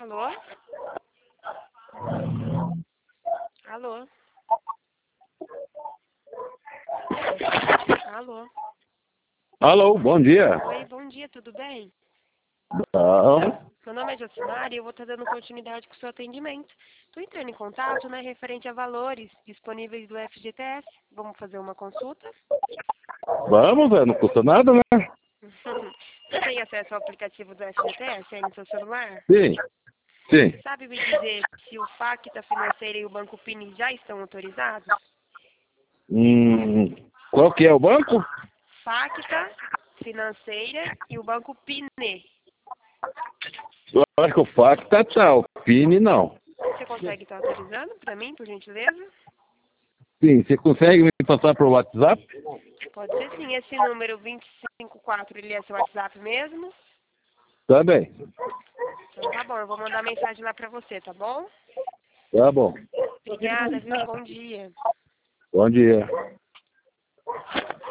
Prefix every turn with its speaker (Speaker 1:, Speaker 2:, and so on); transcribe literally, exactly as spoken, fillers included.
Speaker 1: Alô? Alô? Alô?
Speaker 2: Alô, bom dia.
Speaker 1: Oi, bom dia, tudo bem?
Speaker 2: Ah,
Speaker 1: Meu nome é Josimara e eu vou estar dando continuidade com o seu atendimento. Estou entrando em contato, né, referente a valores disponíveis do F G T S. Vamos fazer uma consulta?
Speaker 2: vamos, velho, não custa nada, né?
Speaker 1: Você tem acesso ao aplicativo do F G T S aí no seu celular?
Speaker 2: Sim, sim.
Speaker 1: Sabe me dizer se o Facta Financeira e o Banco Pini já estão autorizados?
Speaker 2: Hum, qual que é o banco?
Speaker 1: Facta Financeira e o Banco Pini.
Speaker 2: Eu acho que o F A C tá, tá, o P I N não.
Speaker 1: Você consegue estar autorizando para mim, por gentileza?
Speaker 2: Sim, você consegue me passar pro WhatsApp?
Speaker 1: Pode ser sim. Esse número vinte e cinco quatro, ele é seu WhatsApp mesmo?
Speaker 2: Tá bem,
Speaker 1: Então tá bom, eu vou mandar mensagem lá pra você, tá bom?
Speaker 2: tá bom.
Speaker 1: Obrigada, viu? Bom dia.
Speaker 2: Bom dia.